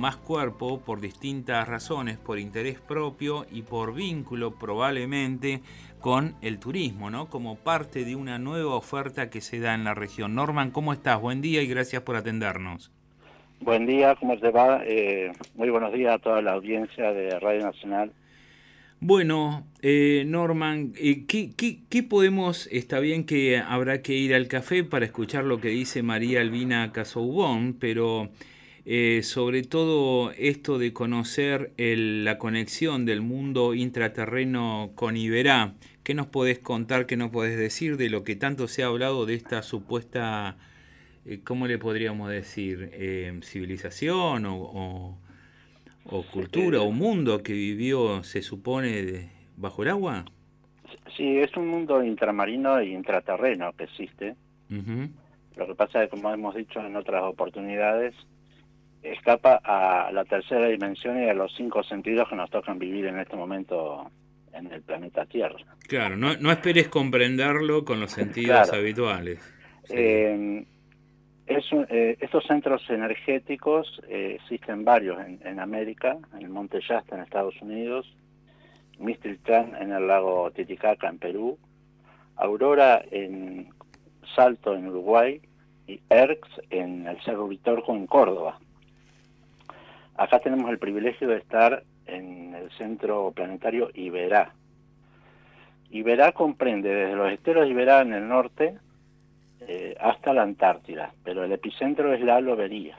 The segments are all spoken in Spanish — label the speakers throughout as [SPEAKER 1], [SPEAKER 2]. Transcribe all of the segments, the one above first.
[SPEAKER 1] más cuerpo por distintas razones, por interés propio y por vínculo probablemente con el turismo, ¿no? Como parte de una nueva oferta que se da en la región. Norman, ¿cómo estás? Buen día y gracias por atendernos.
[SPEAKER 2] Buen día, ¿cómo te va? Muy buenos días a toda la audiencia de Radio Nacional.
[SPEAKER 1] Bueno, Norman, ¿qué podemos? Está bien que habrá que ir al café para escuchar lo que dice María Albina Casaubon, pero sobre todo esto de conocer la conexión del mundo intraterreno con Iberá. ¿Qué nos podés contar, qué nos podés decir de lo que tanto se ha hablado de esta supuesta, ¿cómo le podríamos decir? Civilización o cultura o
[SPEAKER 2] Eh,
[SPEAKER 1] mundo que vivió, se supone, bajo el agua.
[SPEAKER 2] sí, es un mundo intramarino e intraterreno que existe.
[SPEAKER 1] Ujú.
[SPEAKER 2] Lo que pasa es que, como hemos dicho en otras oportunidades, escapa a la tercera dimensión y a los 5 sentidos que nos tocan vivir en este momento en el planeta Tierra.
[SPEAKER 1] Claro, no esperes comprenderlo con los sentidos
[SPEAKER 2] Claro,
[SPEAKER 1] habituales, sería.
[SPEAKER 2] eh, estos centros energéticos existen varios en América, en el Monte Shasta en Estados Unidos, Mistilcán en el lago Titicaca en Perú, Aurora en Salto en Uruguay y ERX en el Cerro Vitorco en Córdoba. Acá tenemos el privilegio de estar en el centro planetario Iberá. Iberá comprende desde los esteros de Iberá en el norte hasta la Antártida, pero el epicentro es la Lobería.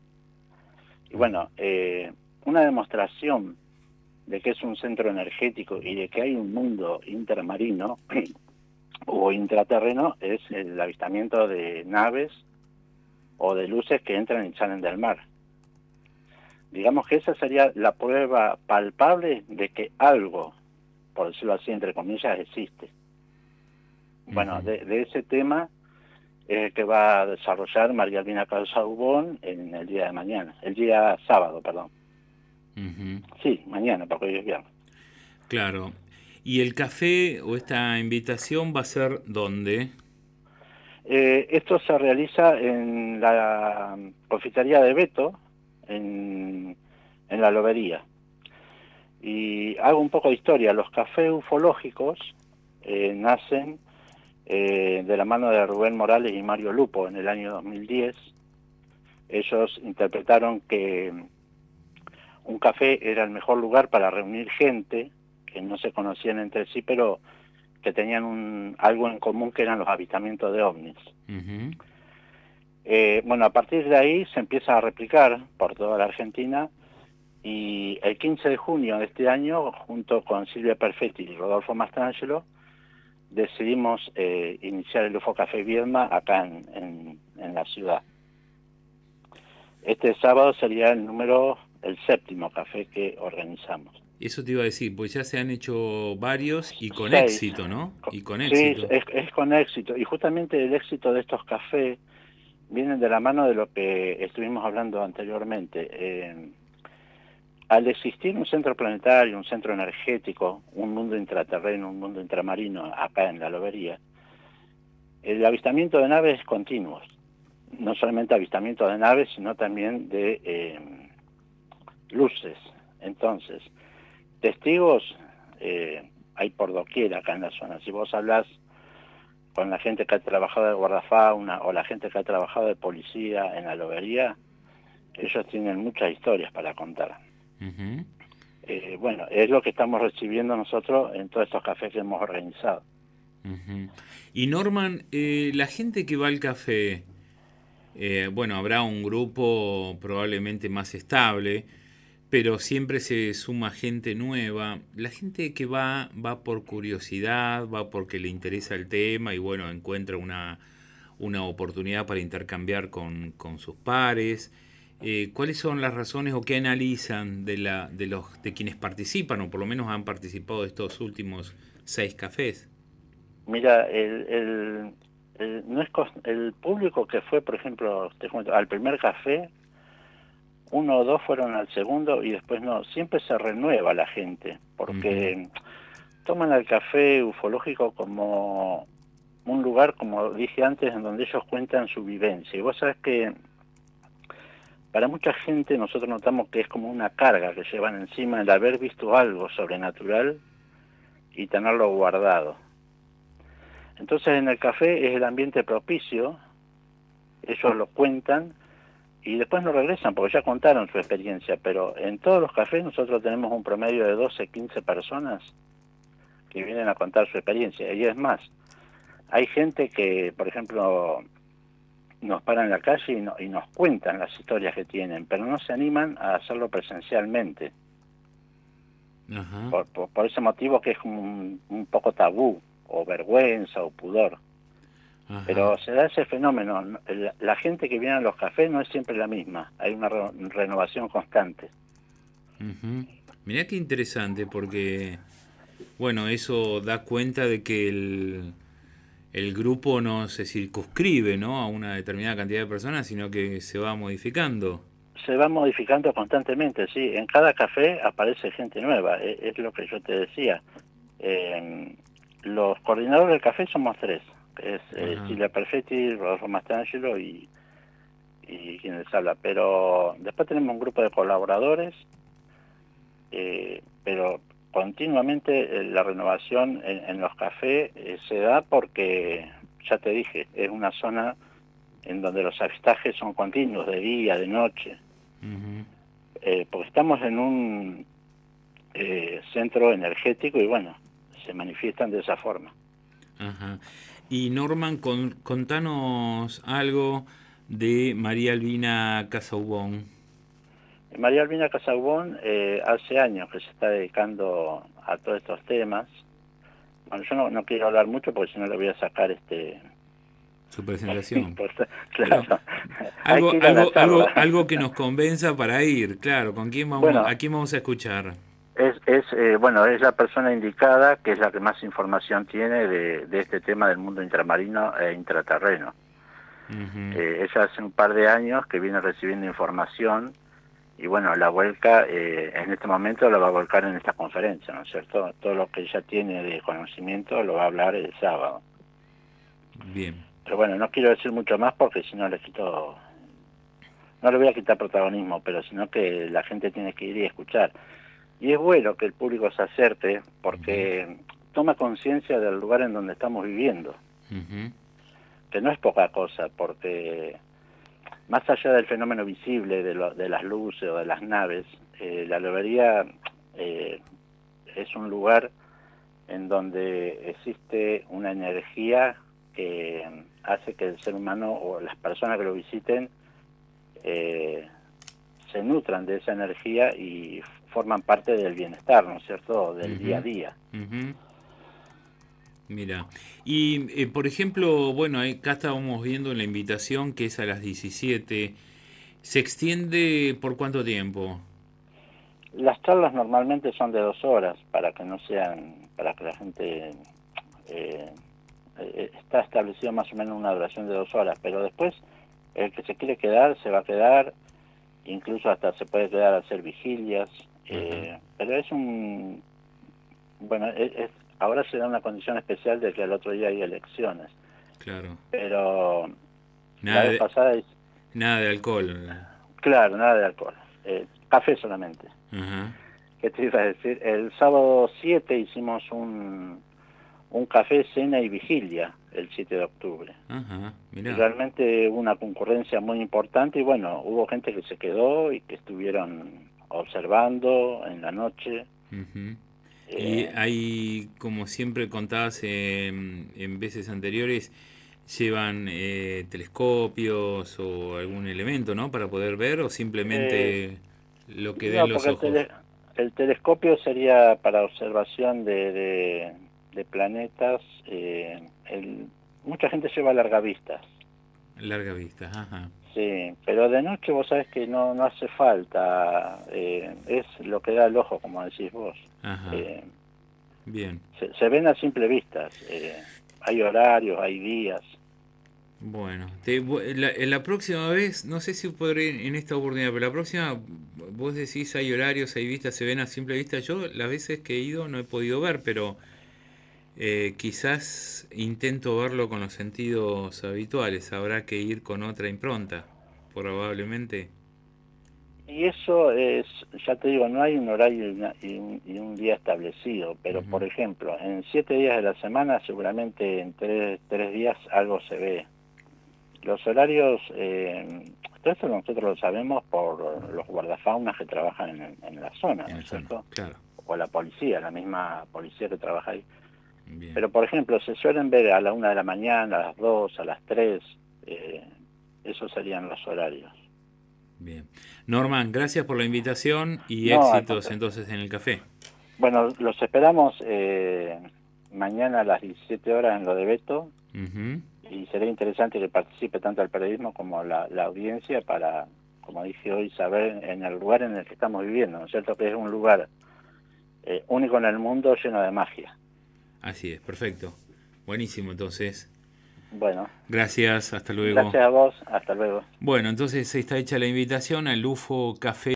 [SPEAKER 2] Y bueno, una demostración de que es un centro energético y de que hay un mundo intermarino o intraterreno es el avistamiento de naves o de luces que entran y salen del mar. Digamos que esa sería la prueba palpable de que algo, por decirlo así, entre comillas, existe. Bueno,
[SPEAKER 1] Ujú.
[SPEAKER 2] de ese tema es que va a desarrollar María Albina Casaubon en el día de mañana, el día sábado, perdón.
[SPEAKER 1] Ujú.
[SPEAKER 2] Sí, mañana, porque hoy es viernes.
[SPEAKER 1] Claro. ¿Y el café o esta invitación va a ser dónde?
[SPEAKER 2] Esto se realiza en la confitería de Beto, en la Lobería. Y hago un poco de historia. Los cafés ufológicos nacen de la mano de Rubén Morales y Mario Lupo en el año 2010. Ellos interpretaron que un café era el mejor lugar para reunir gente que no se conocían entre sí, pero que tenían algo en común, que eran los avistamientos de ovnis.
[SPEAKER 1] Ujú.
[SPEAKER 2] Bueno, a partir de ahí se empieza a replicar por toda la Argentina, y el 15 de junio de este año, junto con Silvia Perfetti y Rodolfo Mastrangelo, decidimos iniciar el UFO Café Viedma acá en la ciudad. Este sábado sería el séptimo café que organizamos.
[SPEAKER 1] Eso te iba a decir, pues ya se han hecho varios y con
[SPEAKER 2] 6.
[SPEAKER 1] éxito, ¿no? Y con
[SPEAKER 2] Sí,
[SPEAKER 1] éxito.
[SPEAKER 2] es con éxito. Y justamente el éxito de estos cafés viene de la mano de lo que estuvimos hablando anteriormente. Al existir un centro planetario, un centro energético, un mundo intraterreno, un mundo intramarino acá en la Lobería, el avistamiento de naves es continuo. No solamente avistamiento de naves, sino también de luces. Entonces, testigos hay por doquier acá en la zona. Si vos hablas con la gente que ha trabajado de guardafauna o la gente que ha trabajado de policía en la Lobería, ellos tienen muchas historias para contar.
[SPEAKER 1] Ujú.
[SPEAKER 2] Bueno, es lo que estamos recibiendo nosotros en todos estos cafés que hemos organizado.
[SPEAKER 1] Ujú. Y Norman, la gente que va al café, bueno, habrá un grupo probablemente más estable, pero siempre se suma gente nueva. La gente que va por curiosidad, va porque le interesa el tema y bueno, encuentra una oportunidad para intercambiar con sus pares. ¿Cuáles son las razones o qué analizan de quienes participan o por lo menos han participado de estos últimos 6 cafés?
[SPEAKER 2] Mira, no es el público que fue, por ejemplo, te cuento, al primer café, uno o dos fueron al segundo y después no. Siempre se renueva la gente,
[SPEAKER 1] Ujú.
[SPEAKER 2] porque toman al café ufológico como un lugar, como dije antes, en donde ellos cuentan su vivencia. Y vos sabés que para mucha gente nosotros notamos que es como una carga que llevan encima el haber visto algo sobrenatural y tenerlo guardado. Entonces en el café es el ambiente propicio, ellos lo cuentan y después no regresan porque ya contaron su experiencia, pero en todos los cafés nosotros tenemos un promedio de 12, 15 personas que vienen a contar su experiencia. Y es más, hay gente que, por ejemplo, nos paran en la calle y nos cuentan las historias que tienen, pero no se animan a hacerlo presencialmente.
[SPEAKER 1] Ajá.
[SPEAKER 2] Por ese motivo que es como un poco tabú, o vergüenza, o pudor.
[SPEAKER 1] Ajá.
[SPEAKER 2] Pero se da ese fenómeno. La gente que viene a los cafés no es siempre la misma. Hay una renovación constante.
[SPEAKER 1] Uh-huh. Mirá qué interesante, porque, bueno, eso da cuenta de que el grupo no se circunscribe, ¿no?, a una determinada cantidad de personas, sino que se va modificando.
[SPEAKER 2] Se va modificando constantemente, sí. En cada café aparece gente nueva. Es lo que yo te decía. Los coordinadores del café somos tres. Es Silvia Perfetti, Rodolfo Mastrangelo y quien les habla. Pero después tenemos un grupo de colaboradores, pero continuamente la renovación en los cafés se da porque, ya te dije, es una zona en donde los avistajes son continuos, de día, de noche. Uh-huh. Porque estamos en un centro energético y bueno, se manifiestan de esa forma.
[SPEAKER 1] Ajá. Y Norman, contanos algo de María Albina Casaubon.
[SPEAKER 2] María Albina Casaubon hace años que se está dedicando a todos estos temas. Bueno, yo no quiero hablar mucho porque si no le voy a sacar
[SPEAKER 1] su presentación.
[SPEAKER 2] Claro.
[SPEAKER 1] Algo que nos convenza para ir, claro. ¿Con quién vamos? Bueno, ¿a quién vamos a escuchar?
[SPEAKER 2] Es la persona indicada, que es la que más información tiene de este tema del mundo intramarino e intraterreno. Uh-huh. Ella hace un par de años que viene recibiendo información y bueno, la vuelca, en este momento la va a volcar en esta conferencia, ¿no es cierto? Todo lo que ella tiene de conocimiento lo va a hablar el sábado.
[SPEAKER 1] Bien.
[SPEAKER 2] Pero bueno, no quiero decir mucho más porque si no no le voy a quitar protagonismo, pero sino que la gente tiene que ir y escuchar. Y es bueno que el público se acerque porque toma conciencia del lugar en donde estamos viviendo, uh-huh, que no es poca cosa, porque más allá del fenómeno visible de las luces o de las naves, la lobería es un lugar en donde existe una energía que hace que el ser humano o las personas que lo visiten se nutran de esa energía y forman parte del bienestar, ¿no es cierto?, del uh-huh, día a día.
[SPEAKER 1] Uh-huh. Mira, y por ejemplo, bueno, acá estábamos viendo la invitación que es a las 17. ¿Se extiende por cuánto tiempo?
[SPEAKER 2] Las charlas normalmente son de 2 horas para que la gente está establecido más o menos una duración de 2 horas, pero después el que se quiere quedar se va a quedar, incluso hasta se puede quedar a hacer vigilias, uh-huh, pero es bueno, ahora se da una condición especial de que al otro día hay elecciones.
[SPEAKER 1] Claro.
[SPEAKER 2] Pero
[SPEAKER 1] nada
[SPEAKER 2] la vez pasada
[SPEAKER 1] nada de alcohol.
[SPEAKER 2] Claro, nada de alcohol. Café solamente.
[SPEAKER 1] Uh-huh.
[SPEAKER 2] ¿Qué te iba a decir? El sábado 7 hicimos un café, cena y vigilia el 7 de octubre.
[SPEAKER 1] Uh-huh.
[SPEAKER 2] Y realmente hubo una concurrencia muy importante y bueno, hubo gente que se quedó y que estuvieron observando en la noche.
[SPEAKER 1] Uh-huh. Y hay, como siempre contabas en veces anteriores, llevan telescopios o algún elemento, ¿no?, para poder ver, o simplemente lo que den los ojos.
[SPEAKER 2] El telescopio sería para observación de planetas. Mucha gente lleva largavistas.
[SPEAKER 1] Largavistas, ajá.
[SPEAKER 2] Sí, pero de noche vos sabés que no hace falta, es lo que da el ojo, como decís vos.
[SPEAKER 1] Ajá. Bien.
[SPEAKER 2] Se ven a simple vista, hay horarios, hay días.
[SPEAKER 1] Bueno, la próxima vez, no sé si podré en esta oportunidad, pero la próxima, vos decís hay horarios, hay vistas, se ven a simple vista. Yo las veces que he ido no he podido ver, pero quizás intento verlo con los sentidos habituales. Habrá que ir con otra impronta, probablemente.
[SPEAKER 2] Y eso es, ya te digo, no hay un horario y un día establecido, pero por ejemplo, en 7 días de la semana seguramente en tres días algo se ve. Los horarios, todo esto nosotros lo sabemos por los guardafaunas que trabajan en la zona,
[SPEAKER 1] En
[SPEAKER 2] ¿no
[SPEAKER 1] la
[SPEAKER 2] es
[SPEAKER 1] zona,
[SPEAKER 2] cierto?
[SPEAKER 1] claro.
[SPEAKER 2] O la policía, la misma policía que trabaja ahí.
[SPEAKER 1] Bien,
[SPEAKER 2] Pero por ejemplo, se suelen ver a la 1 de la mañana, a las 2, a las 3, esos serían los horarios.
[SPEAKER 1] bien. Norman, gracias por la invitación y
[SPEAKER 2] No, al
[SPEAKER 1] éxitos
[SPEAKER 2] contrario.
[SPEAKER 1] entonces en el café.
[SPEAKER 2] Bueno, los esperamos mañana a las 17 horas en lo de Beto
[SPEAKER 1] Ujú.
[SPEAKER 2] y sería interesante que participe tanto el periodismo como la audiencia para, como dije hoy, saber en el lugar en el que estamos viviendo, ¿no es cierto? Que es un lugar único en el mundo, lleno de magia.
[SPEAKER 1] Así es, perfecto. Buenísimo, entonces.
[SPEAKER 2] Bueno,
[SPEAKER 1] Gracias, hasta luego.
[SPEAKER 2] gracias a vos, hasta luego.
[SPEAKER 1] Bueno, entonces está hecha la invitación al UFO Café.